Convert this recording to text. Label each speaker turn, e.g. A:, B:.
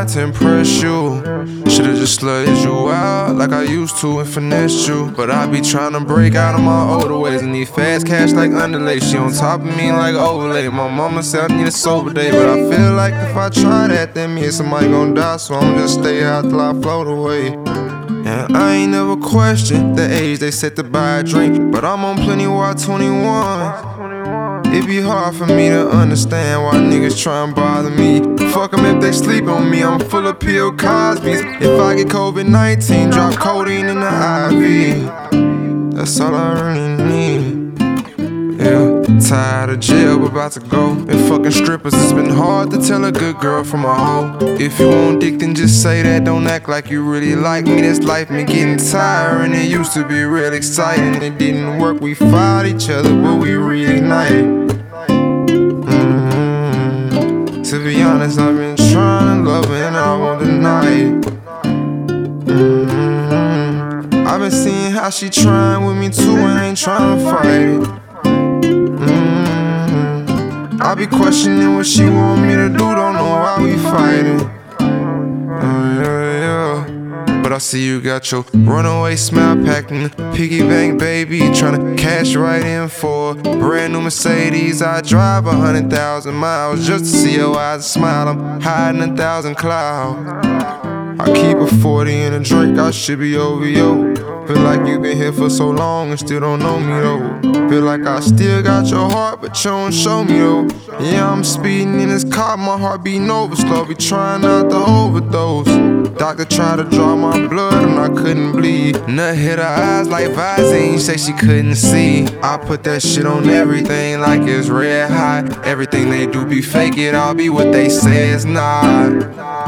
A: trying to impress you. Should've just slutted you out like I used to and finessed you. But I be trying to break out of my older ways and need fast cash like underlay. She on top of me like overlay. My mama said I need a sober day, but I feel like if I try that, then me and somebody gon' die. So I'ma just stay out till I float away. And I ain't never questioned the age they set to buy a drink, but I'm on plenty while 21. It be hard for me to understand why niggas try and bother me. Fuck them if they sleep on me, I'm full of Bill Cosby's. If I get COVID-19, drop codeine in the IV. That's all I really need. Yeah, tired of jail, but about to go. And fucking strippers, it's been hard to tell a good girl from a hoe. If you want dick, then just say that. Don't act like you really like me. This life been getting tiring. It used to be real exciting. It didn't work, we fought each other, but we reignited. To be honest, I've been trying to love her and I won't deny it. I've been seeing how she trying with me too and ain't trying to fight it. I be questioning what she want me to do, don't know why we fighting. But I see you got your runaway smile packed in the piggy bank, baby. Tryna cash right in for a brand new Mercedes. I drive 100,000 miles just to see your eyes smile. I'm hiding 1,000 clouds. I keep a 40 and a drink, I should be OVO. Feel like you been here for so long and still don't know me though. Feel like I still got your heart, but you don't show me though. Yeah, I'm speeding in this car, my heart beating over slow. Be trying not to overdose. Doctor tried to draw my blood and I couldn't bleed. Nut hit her eyes like Visine, say she couldn't see. I put that shit on everything like it's red hot. Everything they do be fake, it all be what they say it's not.